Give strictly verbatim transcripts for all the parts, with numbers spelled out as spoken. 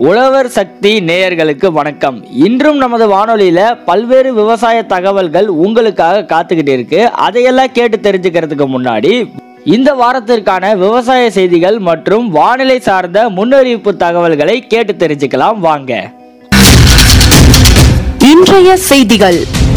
உழவர் சக்தி நேயர்களுக்கு வணக்கம். இன்றும் நமது வானொலியில பல்வேறு விவசாய தகவல்கள் உங்களுக்காக காத்துக்கிட்டு இருக்கு. அதையெல்லாம் கேட்டு தெரிஞ்சுக்கிறதுக்கு முன்னாடி இந்த வாரத்திற்கான விவசாய செய்திகள் மற்றும் வானிலை சார்ந்த முன்னறிவிப்பு தகவல்களை கேட்டு தெரிஞ்சுக்கலாம் வாங்க. இன்றைய செய்திகள்.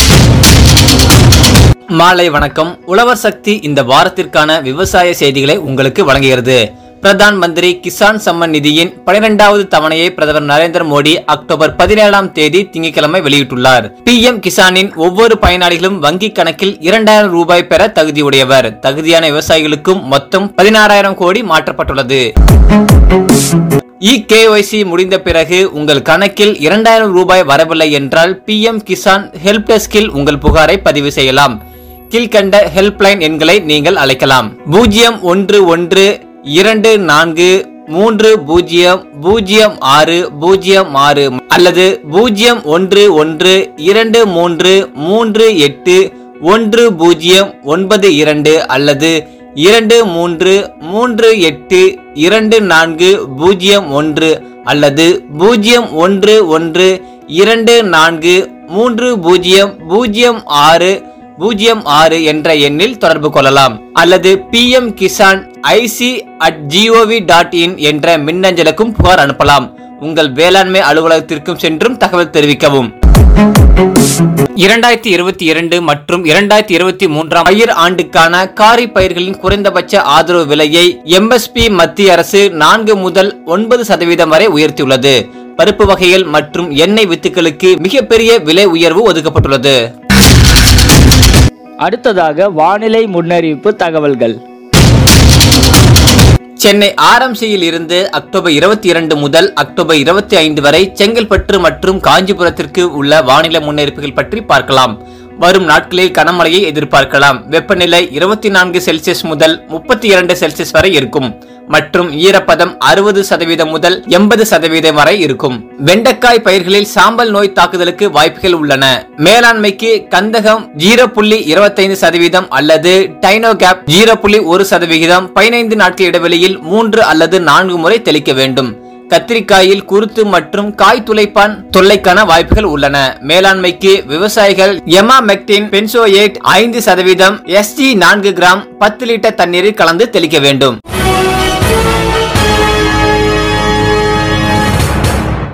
மாலை வணக்கம். உழவர் சக்தி இந்த வாரத்திற்கான விவசாய செய்திகளை உங்களுக்கு வழங்குகிறது. பிரதான் மந்திரி கிசான் சம்மன் நிதியின் பனிரெண்டாவது தவணையை பிரதமர் நரேந்திர மோடி அக்டோபர் பதினேழாம் தேதி திங்கட்கிழமை வெளியிட்டுள்ளார். பி எம் கிசானின் ஒவ்வொரு பயனாளிகளும் வங்கி கணக்கில் இரண்டாயிரம் ரூபாய் பெற தகுதியுடையவர். தகுதியான விவசாயிகளுக்கும் மொத்தம் பதினாறாயிரம் கோடி மாற்றப்பட்டுள்ளது. இ கே ஒய் சி முடிந்த பிறகு உங்கள் கணக்கில் இரண்டாயிரம் ரூபாய் வரவில்லை என்றால் பி எம் கிசான் ஹெல்ப் டெஸ்கில் உங்கள் புகாரை பதிவு செய்யலாம். கீழ்கண்ட ஹெல்ப்லைன் எண்களை நீங்கள் அழைக்கலாம். பூஜ்ஜியம் ஒன்று ஒன்று இரண்டு நான்கு மூன்று பூஜ்ஜியம் பூஜ்ஜியம் ஆறு பூஜ்ஜியம் ஆறு அல்லது பூஜ்ஜியம் ஒன்று ஒன்று இரண்டு மூன்று மூன்று எட்டு ஒன்று பூஜ்ஜியம் ஒன்பது இரண்டு அல்லது இரண்டு மூன்று மூன்று எட்டு இரண்டு நான்கு பூஜ்ஜியம் ஒன்று அல்லது பூஜ்ஜியம் ஒன்று ஒன்று இரண்டு நான்கு மூன்று பூஜ்ஜியம் பூஜ்ஜியம் ஆறு பூஜ்ஜியம் ஆறு என்ற எண்ணில் தொடர்பு கொள்ளலாம். அல்லது P M Kisan I C at G O V dot in என்ற மின்னஞ்சலுக்கும் புகார் அனுப்பலாம். உங்கள் வேளாண்மை அலுவலகத்திற்கும் சென்றும் தகவல் தெரிவிக்கவும். இரண்டாயிரத்தி இருபத்தி இரண்டு மற்றும் இரண்டாயிரத்தி இருபத்தி மூன்றாம் பயிர் ஆண்டுக்கான காரி பயிர்களின் குறைந்தபட்ச ஆதரவு விலையை எம் எஸ் பி மத்திய அரசு நான்கு முதல் ஒன்பது சதவீதம் வரை உயர்த்தியுள்ளது. பருப்பு வகைகள் மற்றும் எண்ணெய் வித்துக்களுக்கு மிகப்பெரிய விலை உயர்வு ஒதுக்கப்பட்டுள்ளது. அடுத்ததாக வானிலை முன்னறிவிப்பு தகவல்கள். சென்னை ஆர் எம் சியில் இருந்து அக்டோபர் இருபத்தி இரண்டு முதல் அக்டோபர் இருபத்தி ஐந்து வரை செங்கல்பட்டு மற்றும் காஞ்சிபுரத்திற்கு உள்ள வானிலை முன்னறிவிப்புகள் பற்றி பார்க்கலாம். வரும் நாட்களில் கனமழையை எதிர்பார்க்கலாம். வெப்பநிலை இருபத்தி நான்கு செல்சியஸ் முதல் முப்பத்தி இரண்டு செல்சியஸ் வரை இருக்கும் மற்றும் ஈரப்பதம் அறுபது சதவீதம் முதல் எண்பது சதவீதம் வரை இருக்கும். வெண்டைக்காய் பயிர்களில் சாம்பல் நோய் தாக்குதலுக்கு வாய்ப்புகள் உள்ளன. மேலாண்மைக்கு கந்தகம் ஜீரோ புள்ளி இருபத்தி ஐந்து சதவீதம் அல்லது டைனோகேப் ஜீரோ புள்ளி ஒரு சதவிகிதம் பதினைந்து நாட்கள் இடைவெளியில் மூன்று அல்லது நான்கு முறை தெளிக்க வேண்டும். கத்திரிக்காயில் குருத்து மற்றும் காய் துளைப்பான் தொல்லைக்கான வாய்ப்புகள் உள்ளன. மேலாண்மைக்கு விவசாயிகள் எமாமெக்டின் பென்சோயேட் ஐந்து சதவீதம் எஸ் ஜி நான்கு கிராம் பத்து லிட்டர் தண்ணீரில் கலந்து தெளிக்க வேண்டும்.